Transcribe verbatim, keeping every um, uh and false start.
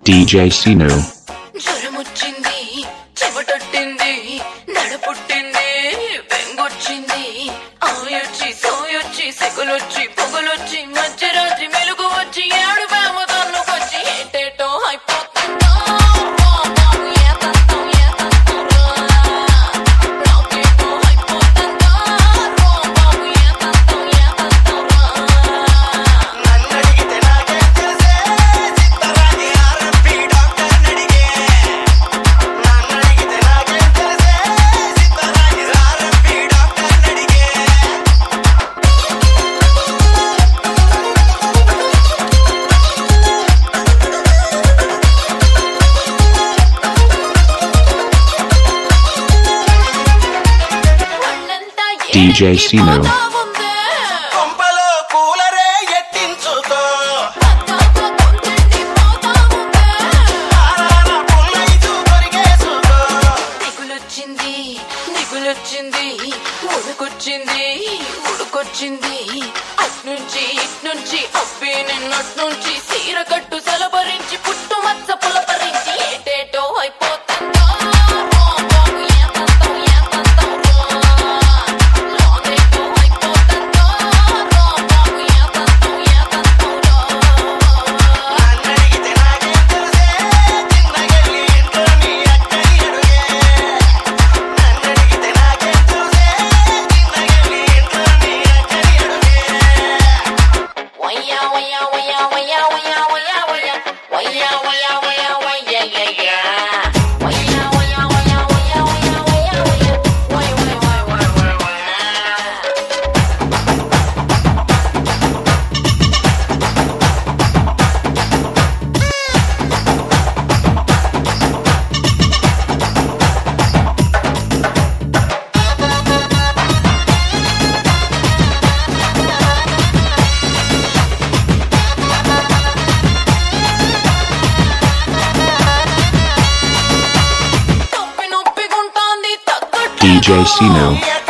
D J Sinu. జ్వరమొచ్చింది, చెమటొట్టింది, నడపుట్టింది, బెంగొచ్చింది, ఆయొచ్చి సోయొచ్చి సెగలొచ్చి పొగలొచ్చి మధ్యరాత్రి మెలుగు వచ్చి ఏడు వేమ తన్నుకొచ్చి ఏటేటో అయిపోతుందో ఏతంతం ఏతంతంరా నాకేటో అయిపోతుందో బాబు ఏతంతం ఏతంతంరా నన్నడిగితే నాకేం తెలుసే చిత్తరాని ఆర్ఎంపీ డాక్టర్ నడిగే నన్నడిగితే నాకేం తెలుసే చిత్తరాని ఆర్ఎంపీ డాక్టర్ నడిగే కళ్ళంతా D J Sinu. ఏడిపోతా ఉందే. కొంపలో కూలరే ఎట్టించుకో అత్తాక కొంచెంటి పోతా ఉందే. ఆరాన పుల్లైదు కొరిగేసుకో దిగులొచ్చింది, దిగులొచ్చింది, ఉడుకొచ్చింది, ఉడుకొచ్చింది, అట్నుంచి ఇట్నుంచి అబ్బే నిన్నట్నుంచి సీర కట్టు సలపరించి పుట్టు మచ్చ పులపరించి ఏటేటో అయిపోతుందో బాబు ఏతంతం ఏతంతంరా లాగేటో అయిపోతుందో బాబు ఏతంతం ఏతంతంరా నన్నడిగితే నాకేం తెలుసే చిన్నగెళ్ళి ఇంట్లో మీ అక్కని అడుగే నన్నడిగితే నాకేం తెలుసే చిన్నగెళ్ళి ఇంట్లో మీ అక్కని అడుగే Waya waya waya waya waya waya waya waya waya waya waya yeah yeah waya waya waya waya waya waya waya waya waya waya waya నొప్పి నొప్పి గుంటాంది తగ్గట్లేదు D J Sinu.